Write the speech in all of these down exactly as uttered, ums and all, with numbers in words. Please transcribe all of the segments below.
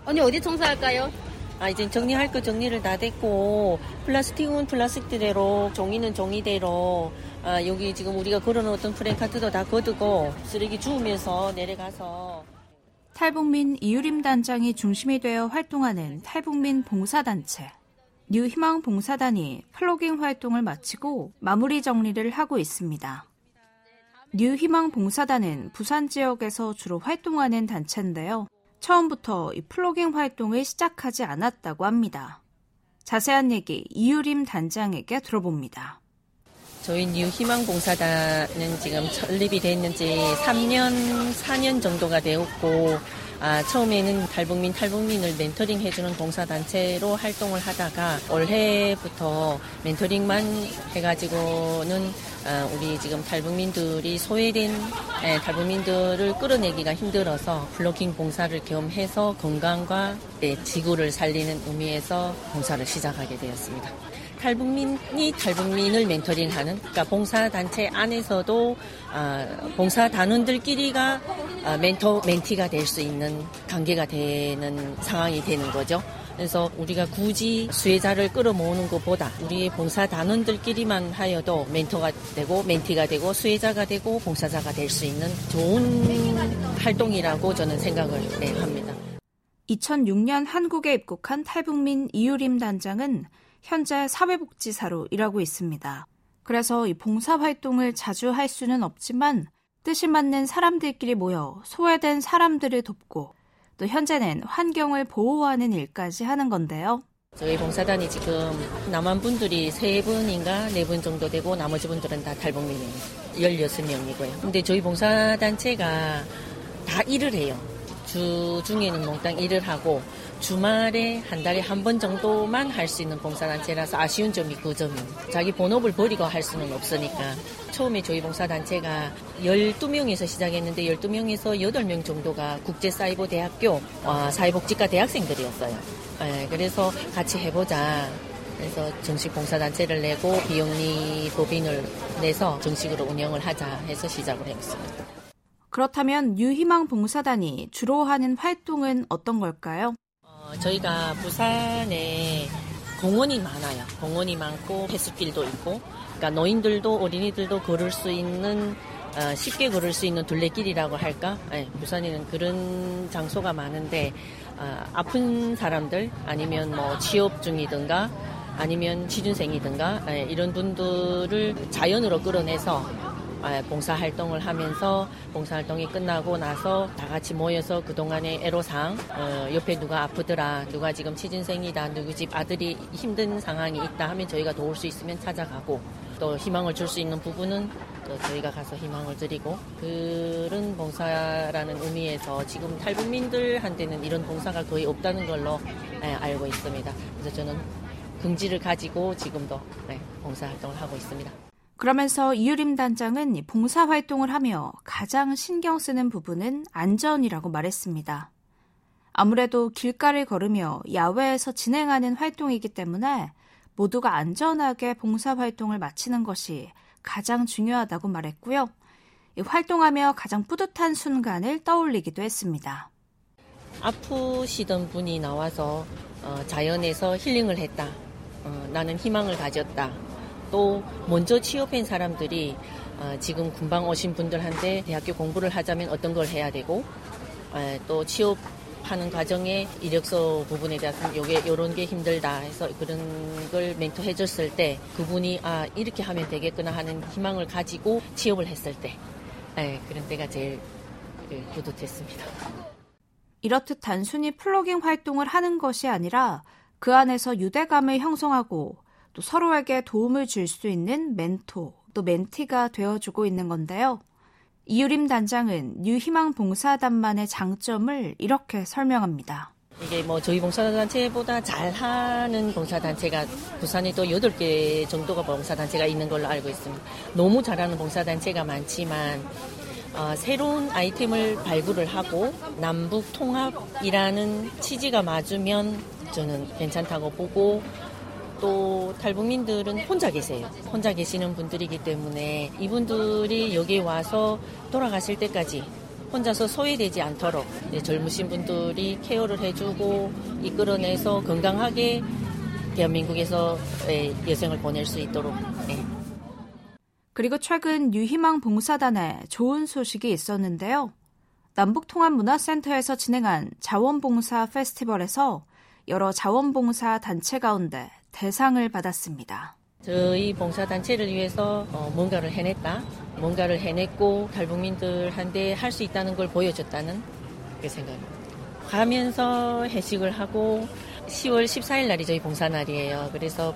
언니 어디 청소할까요? 아, 이제 정리할 거 정리를 다 됐고, 플라스틱은 플라스틱대로, 종이는 종이대로, 아, 여기 지금 우리가 걸어놓았던 프랭카트도 다 걷고, 쓰레기 주우면서 내려가서. 탈북민 이유림 단장이 중심이 되어 활동하는 탈북민 봉사단체. 뉴희망 봉사단이 플로깅 활동을 마치고 마무리 정리를 하고 있습니다. 뉴희망 봉사단은 부산 지역에서 주로 활동하는 단체인데요. 처음부터 이 플로깅 활동을 시작하지 않았다고 합니다. 자세한 얘기 이유림 단장에게 들어봅니다. 저희 뉴희망 봉사단은 지금 설립이 됐는지 삼 년, 사 년 정도가 되었고, 아, 처음에는 탈북민, 탈북민을 멘토링 해주는 봉사단체로 활동을 하다가 올해부터 멘토링만 해가지고는 아, 우리 지금 탈북민들이 소외된 에, 탈북민들을 끌어내기가 힘들어서 플로깅 봉사를 겸해서 건강과 네, 지구를 살리는 의미에서 봉사를 시작하게 되었습니다. 탈북민이 탈북민을 멘토링하는, 그러니까 봉사단체 안에서도 아, 봉사단원들끼리가 아, 멘토, 멘티가 될 수 있는 관계가 되는 상황이 되는 거죠. 그래서 우리가 굳이 수혜자를 끌어모으는 것보다 우리의 봉사단원들끼리만 하여도 멘토가 되고 멘티가 되고 수혜자가 되고 봉사자가 될 수 있는 좋은 활동이라고 저는 생각을 네, 합니다. 이천육 년 한국에 입국한 탈북민 이유림 단장은 현재 사회복지사로 일하고 있습니다. 그래서 이 봉사활동을 자주 할 수는 없지만 뜻이 맞는 사람들끼리 모여 소외된 사람들을 돕고 또 현재는 환경을 보호하는 일까지 하는 건데요. 저희 봉사단이 지금 남한 분들이 세 분인가 네 분 정도 되고 나머지 분들은 다 탈북민이에요. 열여섯 명이고요. 근데 저희 봉사단체가 다 일을 해요. 주 중에는 몽땅 일을 하고 주말에 한 달에 한 번 정도만 할 수 있는 봉사단체라서 아쉬운 점이 그 점이에요. 자기 본업을 버리고 할 수는 없으니까. 처음에 저희 봉사단체가 열두 명에서 시작했는데 열두 명에서 여덟 명 정도가 국제사이버대학교 사회복지과 대학생들이었어요. 네, 그래서 같이 해보자. 그래서 정식 봉사단체를 내고 비영리 법인을 내서 정식으로 운영을 하자 해서 시작을 했습니다. 그렇다면 뉴희망 봉사단이 주로 하는 활동은 어떤 걸까요? 어, 저희가 부산에 공원이 많아요. 공원이 많고 횟수길도 있고, 그러니까 노인들도 어린이들도 걸을 수 있는 어, 쉽게 걸을 수 있는 둘레길이라고 할까? 네, 부산에는 그런 장소가 많은데 어, 아픈 사람들 아니면 뭐 취업 중이든가 아니면 취준생이든가 네, 이런 분들을 자연으로 끌어내서 봉사활동을 하면서 봉사활동이 끝나고 나서 다 같이 모여서 그동안의 애로사항, 어, 옆에 누가 아프더라, 누가 지금 취준생이다, 누구 집 아들이 힘든 상황이 있다 하면 저희가 도울 수 있으면 찾아가고 또 희망을 줄 수 있는 부분은 또 저희가 가서 희망을 드리고 그런 봉사라는 의미에서 지금 탈북민들한테는 이런 봉사가 거의 없다는 걸로 네, 알고 있습니다. 그래서 저는 긍지를 가지고 지금도 네, 봉사활동을 하고 있습니다. 그러면서 이유림 단장은 봉사활동을 하며 가장 신경 쓰는 부분은 안전이라고 말했습니다. 아무래도 길가를 걸으며 야외에서 진행하는 활동이기 때문에 모두가 안전하게 봉사활동을 마치는 것이 가장 중요하다고 말했고요. 활동하며 가장 뿌듯한 순간을 떠올리기도 했습니다. 아프시던 분이 나와서 어, 자연에서 힐링을 했다. 어, 나는 희망을 가졌다. 또 먼저 취업한 사람들이 어, 지금 금방 오신 분들한테 대학교 공부를 하자면 어떤 걸 해야 되고 에, 또 취업하는 과정에 이력서 부분에 대해서 요게 요런 게 힘들다 해서 그런 걸 멘토해 줬을 때 그분이 아 이렇게 하면 되겠구나 하는 희망을 가지고 취업을 했을 때 에, 그런 때가 제일 뿌듯했습니다. 이렇듯 단순히 플로깅 활동을 하는 것이 아니라 그 안에서 유대감을 형성하고 또 서로에게 도움을 줄 수 있는 멘토, 또 멘티가 되어주고 있는 건데요. 이유림 단장은 뉴희망 봉사단만의 장점을 이렇게 설명합니다. 이게 뭐 저희 봉사단체보다 잘하는 봉사단체가 부산에 또 여덟 개 정도가 봉사단체가 있는 걸로 알고 있습니다. 너무 잘하는 봉사단체가 많지만 어, 새로운 아이템을 발굴을 하고 남북 통합이라는 취지가 맞으면 저는 괜찮다고 보고 또 탈북민들은 혼자 계세요. 혼자 계시는 분들이기 때문에 이분들이 여기 와서 돌아가실 때까지 혼자서 소외되지 않도록 젊으신 분들이 케어를 해주고 이끌어내서 건강하게 대한민국에서 여생을 보낼 수 있도록. 네. 그리고 최근 뉴희망 봉사단에 좋은 소식이 있었는데요. 남북통합문화센터에서 진행한 자원봉사 페스티벌에서 여러 자원봉사 단체 가운데 대상을 받았습니다. 저희 봉사단체를 위해서 뭔가를 해냈다. 뭔가를 해냈고 탈북민들한테 할 수 있다는 걸 보여줬다는 그 생각입니다. 가면서 회식을 하고 시월 십사일 날이 저희 봉사날이에요. 그래서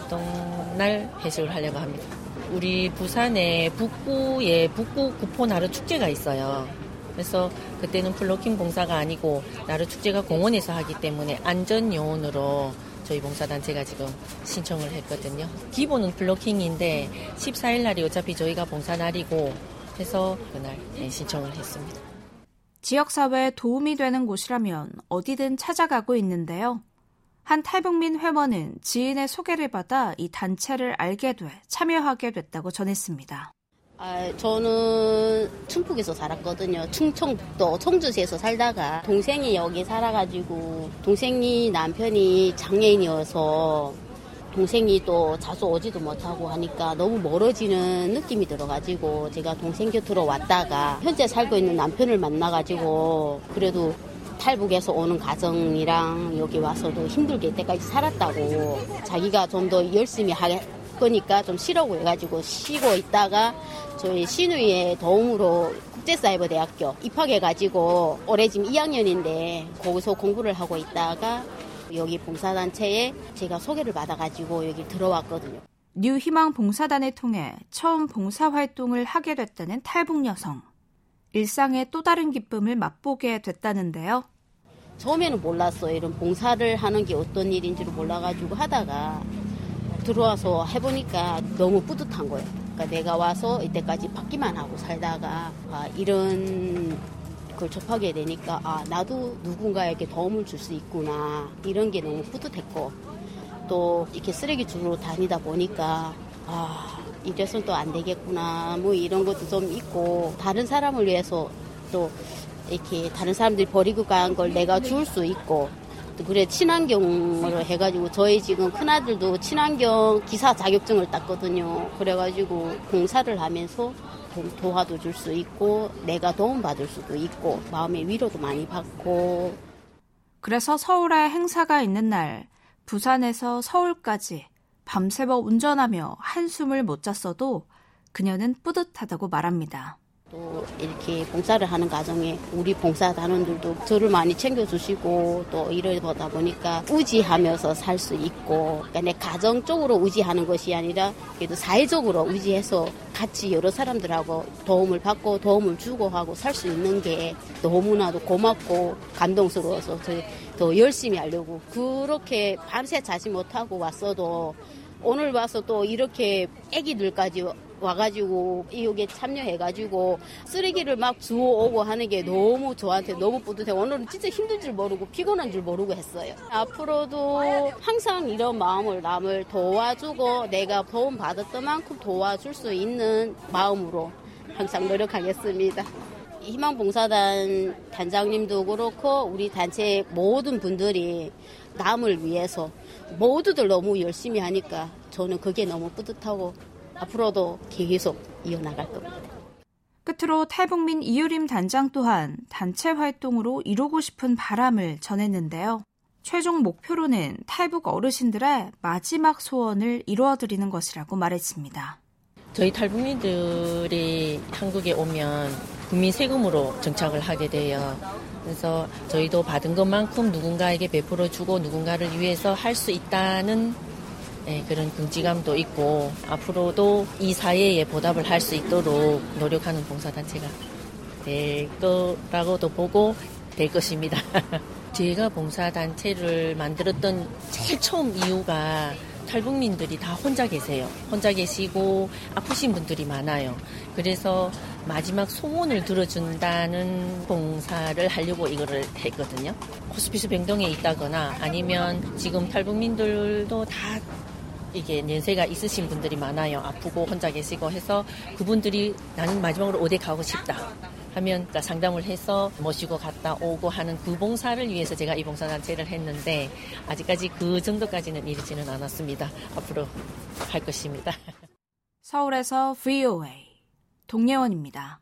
봉사활동날 회식을 하려고 합니다. 우리 부산에 북구에 북구 구포 나루 축제가 있어요. 그래서 그때는 플로킹 봉사가 아니고 나루 축제가 공원에서 하기 때문에 안전 요원으로 저희 봉사단체가 지금 신청을 했거든요. 기본은 플로킹인데 십사일 날이 어차피 저희가 봉사날이고 해서 그날 신청을 했습니다. 지역사회에 도움이 되는 곳이라면 어디든 찾아가고 있는데요. 한 탈북민 회원은 지인의 소개를 받아 이 단체를 알게 돼 참여하게 됐다고 전했습니다. 아, 저는 충북에서 살았거든요. 충청북도 청주시에서 살다가 동생이 여기 살아가지고 동생이 남편이 장애인이어서 동생이 또 자주 오지도 못하고 하니까 너무 멀어지는 느낌이 들어가지고 제가 동생 곁으로 왔다가 현재 살고 있는 남편을 만나가지고 그래도 탈북에서 오는 가정이랑 여기 와서도 힘들게 이때까지 살았다고 자기가 좀 더 열심히 할 거니까 좀 쉬라고 해가지고 쉬고 있다가 저희 시누이의 도움으로 국제사이버대학교 입학해가지고 올해 지금 이 학년인데 거기서 공부를 하고 있다가 여기 봉사단체에 제가 소개를 받아가지고 여기 들어왔거든요. 뉴희망 봉사단을 통해 처음 봉사활동을 하게 됐다는 탈북 여성. 일상의 또 다른 기쁨을 맛보게 됐다는데요. 처음에는 몰랐어요. 이런 봉사를 하는 게 어떤 일인지를 몰라가지고 하다가 들어와서 해보니까 너무 뿌듯한 거예요. 그러니까 내가 와서 이때까지 받기만 하고 살다가 아, 이런 걸 접하게 되니까 아 나도 누군가에게 도움을 줄 수 있구나 이런 게 너무 뿌듯했고 또 이렇게 쓰레기 주러 다니다 보니까 아 이래서는 또 안 되겠구나 뭐 이런 것도 좀 있고 다른 사람을 위해서 또 이렇게 다른 사람들이 버리고 간 걸 내가 줄 수 있고 또 그래 친환경으로 해가지고 저희 지금 큰아들도 친환경 기사 자격증을 땄거든요. 그래가지고 봉사를 하면서 도와도 줄 수 있고 내가 도움받을 수도 있고 마음의 위로도 많이 받고 그래서 서울에 행사가 있는 날 부산에서 서울까지 밤새워 운전하며 한숨을 못 잤어도 그녀는 뿌듯하다고 말합니다. 또 이렇게 봉사를 하는 과정에 우리 봉사단원들도 저를 많이 챙겨주시고 또 이러다 보니까 의지하면서 살 수 있고 그러니까 내 가정적으로 의지하는 것이 아니라 그래도 사회적으로 의지해서 같이 여러 사람들하고 도움을 받고 도움을 주고 하고 살 수 있는 게 너무나도 고맙고 감동스러워서 더 열심히 하려고 그렇게 밤새 자지 못하고 왔어도 오늘 와서 또 이렇게 애기들까지 와가지고 여기에 참여해가지고 쓰레기를 막 주워오고 하는 게 너무 저한테 너무 뿌듯해요. 오늘은 진짜 힘든 줄 모르고 피곤한 줄 모르고 했어요. 앞으로도 항상 이런 마음을 남을 도와주고 내가 도움 받았던 만큼 도와줄 수 있는 마음으로 항상 노력하겠습니다. 희망봉사단 단장님도 그렇고 우리 단체 모든 분들이 남을 위해서 모두들 너무 열심히 하니까 저는 그게 너무 뿌듯하고 앞으로도 계속 이어나갈 겁니다. 끝으로 탈북민 이유림 단장 또한 단체 활동으로 이루고 싶은 바람을 전했는데요. 최종 목표로는 탈북 어르신들의 마지막 소원을 이루어드리는 것이라고 말했습니다. 저희 탈북민들이 한국에 오면 국민 세금으로 정착을 하게 돼요. 그래서 저희도 받은 것만큼 누군가에게 베풀어주고 누군가를 위해서 할 수 있다는 네, 그런 긍지감도 있고 앞으로도 이 사회에 보답을 할 수 있도록 노력하는 봉사단체가 될 거라고도 보고 될 것입니다. 제가 봉사단체를 만들었던 제일 처음 이유가 탈북민들이 다 혼자 계세요. 혼자 계시고 아프신 분들이 많아요. 그래서 마지막 소원을 들어준다는 봉사를 하려고 이거를 했거든요. 호스피스 병동에 있다거나 아니면 지금 탈북민들도 다 이게 연세가 있으신 분들이 많아요. 아프고 혼자 계시고 해서 그분들이 나는 마지막으로 어디 가고 싶다. 하면 상담을 해서 모시고 갔다 오고 하는 그 봉사를 위해서 제가 이 봉사단체를 했는데 아직까지 그 정도까지는 이르지는 않았습니다. 앞으로 할 것입니다. 서울에서 브이오에이 동예원입니다.